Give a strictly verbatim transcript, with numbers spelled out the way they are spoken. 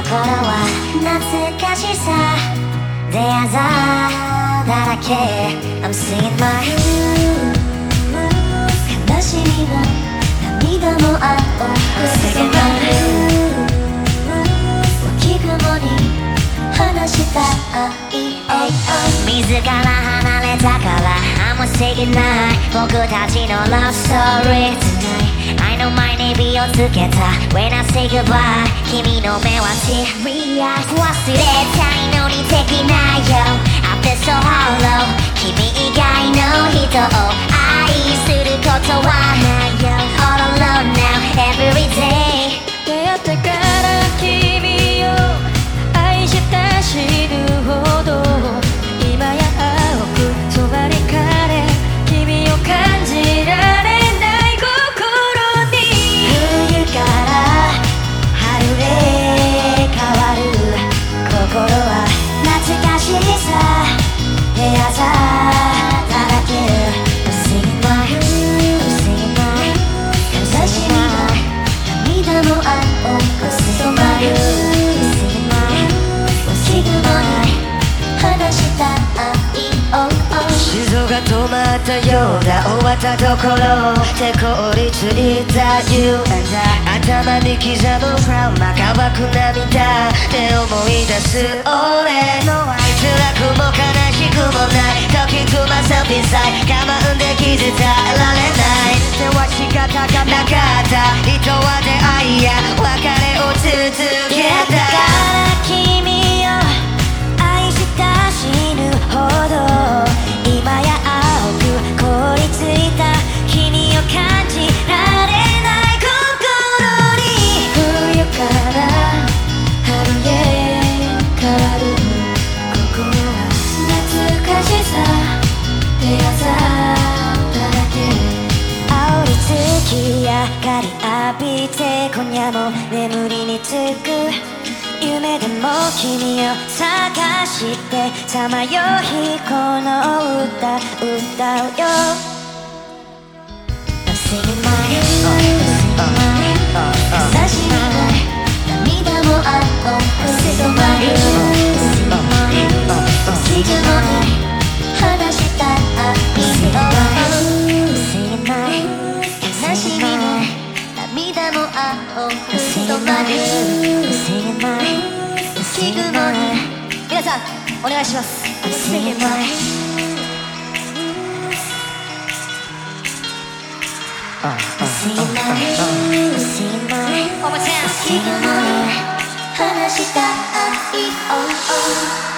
心は懐かしさであざだらけ I'm singing my 悲しみも涙もあおう Singing my 置物に話したい自ら離れたから I'm singing my 僕たちの love story tonight I know my name をつけた When I say goodbye 君の目は teary eyes 忘れたいのにできないよ I feel so hollow 君以外の人を愛することはないよ All alone now every day 出会ってから君を愛した死ぬほど今や青くそばにかれ君を感じられない心に冬から春へ変わる心は懐かしさであざだらけ I'm singing my I'm singing my 悲しみも涙もあおう I'm singing my I'm singing my 置物に話したい Oh oh 心臓が止まったようだ終わったところ手凍りついた You and I 頭に刻むトラウマ乾く涙で思い出す俺の愛辛くも悲しくもないときく myself inside 我慢で気づかられないでは仕方がなかった人は出会いや別れを続けたから君を愛した死ぬほど今や青く凍りついた君を感じられない心に冬から春へ変わる心は懐かしさであざだらけ煽り月明かり浴びて今夜も眠りにつく夢でも君を探してさまよいこの歌歌うよ I'm singing my I'm singing my 優しい涙もあおう I'm singing my I'm singing my 置物に話したい I'm singing my 悲しみも涙もあおう I'm singing my I'm singing my 聞くのに皆さんお願いします I'm singing my I'm singing my I'm singing my 聞くのに話したい Oh oh